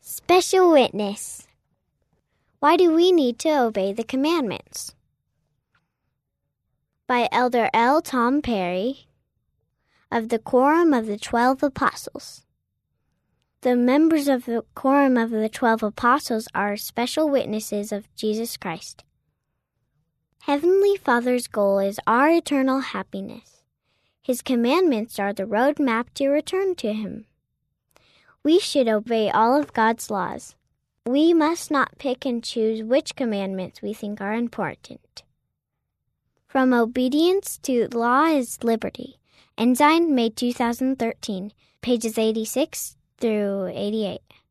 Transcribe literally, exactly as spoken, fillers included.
Special Witness. Why do we need to obey the commandments? By Elder L. Tom Perry of the Quorum of the Twelve Apostles. The members of the Quorum of the Twelve Apostles are special witnesses of Jesus Christ. Heavenly Father's goal is our eternal happiness. His commandments are the road map to return to Him. We should obey all of God's laws. We must not pick and choose which commandments we think are important. From Obedience to Law is Liberty. Ensign, May two thousand thirteen, pages eighty-six through eighty-eight.